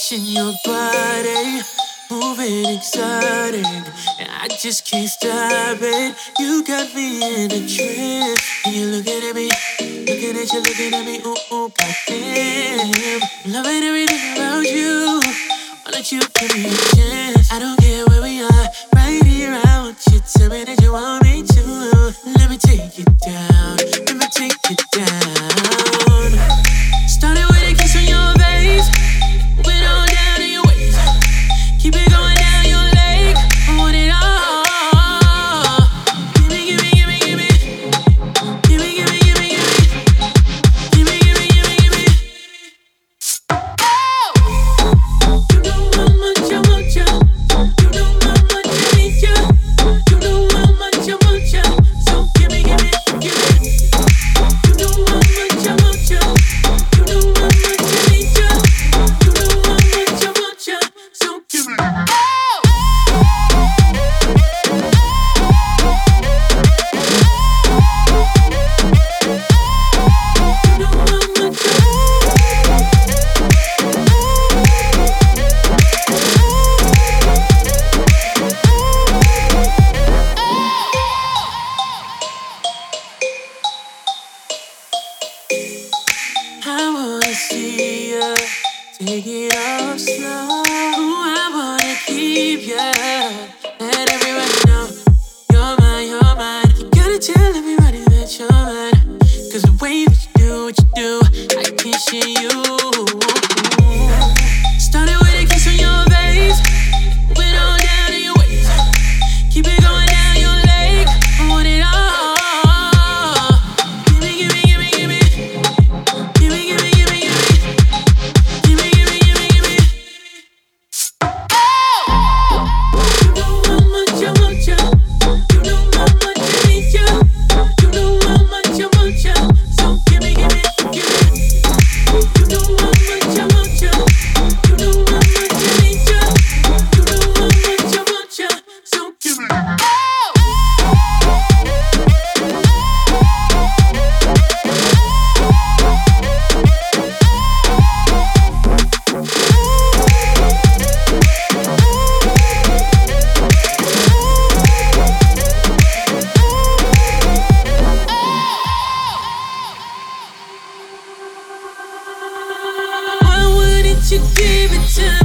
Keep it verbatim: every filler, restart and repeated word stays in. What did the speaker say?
Watching your body moving exotic, and I just can't stop it. You got me in a trance, and you're looking at me, looking at you, looking at me. Ooh, ooh, goddamn, loving everything about you. Why don't you give me a chance? I don't care where we are, right here. I want you. Tell me that you want me to. Let me take you down. Let me take you down. Started with a kiss on your face, went on down to your waist. Keep it going down your leg. I want it all. Give me, give me, give me, give me. Give me, give me, give me, give me. Give me, give me, give me, give me. Oh! You know how much I want you. You know how much I need you. You know how much I want you. So give me, give me, give me. You know how much I want you. You know how much I need you. You know how much I want you. So give me. I wanna see ya, take it off slow. I wanna keep ya, let everybody know you're mine, you're mine. You gotta tell everybody that you're mine, 'cause the way that you do what you do, I can't share you. Started with a kiss on your face, went on down to your waist. Keep it going down your leg. I want it all. Give me, give me, give me, give me. Give me, give me, give me, give me. Give me, give me, give me, give me. You know how much I want you. You know how much I need you. You know how much I want you. So give me, give me, give me. You know how much I want you. You know how much I need you. You know how much I want you. So give me. Why wouldn't you give it to me?